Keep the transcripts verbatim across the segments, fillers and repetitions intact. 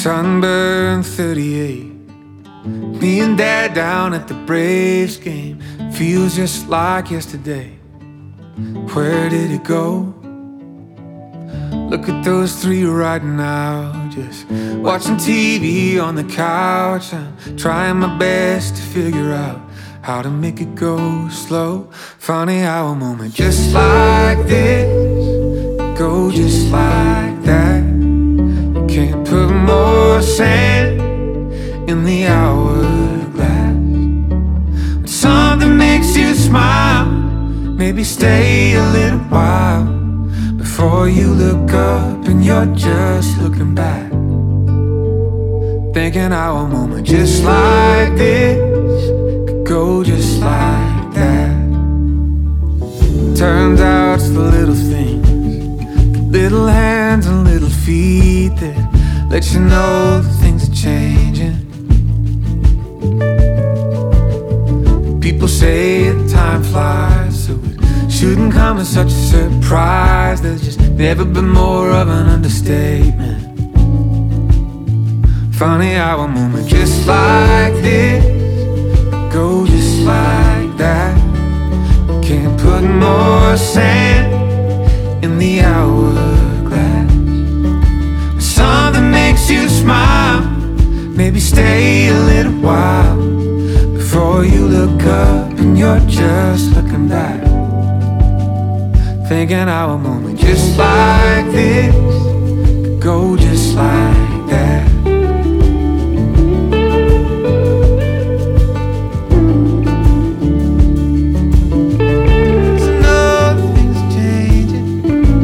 Sunburn thirty-eight, me and Dad down at the Braves game. Feels just like yesterday. Where did it go? Look at those three right now, just watching T V on the couch. I'm trying my best to figure out how to make it go slow. Funny how a moment just like this go just like that. You can't put more sand in the hourglass. When something makes you smile, maybe stay a little while before you look up and you're just looking back, thinking how a moment just like this could go just like that. Turns out it's the little things, the little hands and little feet that let you know that things are changing. People say that time flies, so it shouldn't come as such a surprise. There's just never been more of an understatement. Funny how a moment just like this go just like that. Can't put more sand in the hourglass. When something makes you smile, maybe stay a little while before you look up and you're just looking back, thinking how a moment just like this could go just like that. So nothing's changing,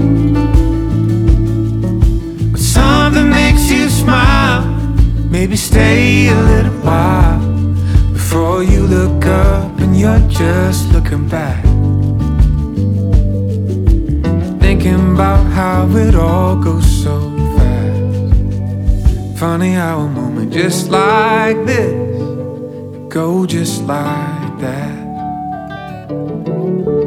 but something makes you smile, maybe stay a little while before you look up and you're just looking back, thinking about how it all goes so fast. Funny how a moment just like this could go just like that.